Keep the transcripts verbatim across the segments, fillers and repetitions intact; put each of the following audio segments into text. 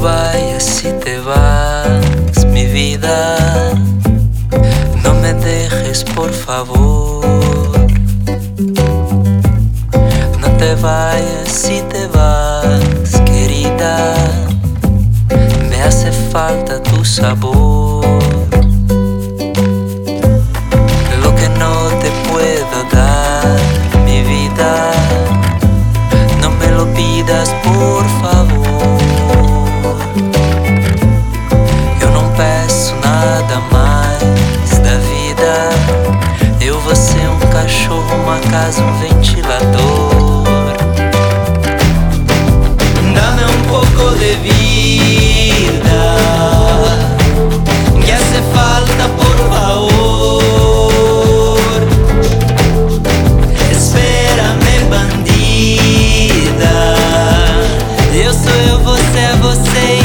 vayas si te vas, mi vida. No me dejes, por favor. No te vayas si te vas, querida. Me hace falta tu sabor. Lo que no te puedo dar, mi vida, no me lo pidas, por favor. Eu não peço nada mais da vida. Eu vou ser um cachorro, uma casa, um ventilador. Dame un poco de vida, que hace falta, por favor. Espérame, bandida. Eu sou eu, você é você e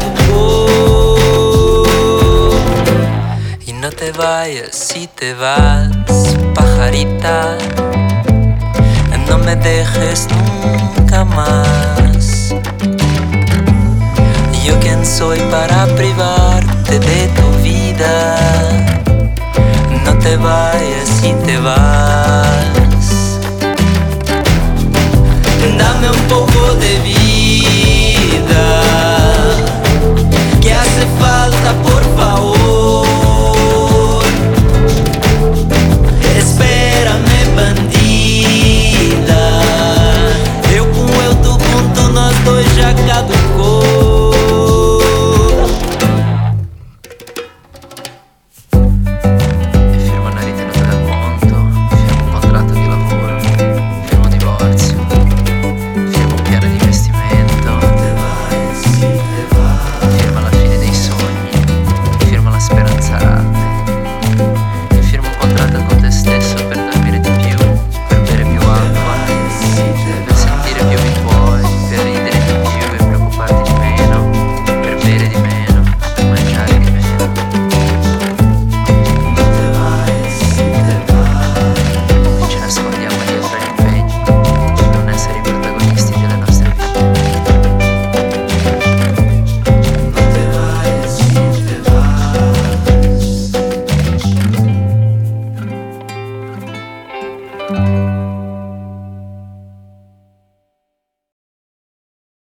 caducou. Y no te vayas si te vas, pajarita. No me dejes nunca más. Yo quién soy para privarte de tu vida. No te vayas si te vas. Dame un poco de vida.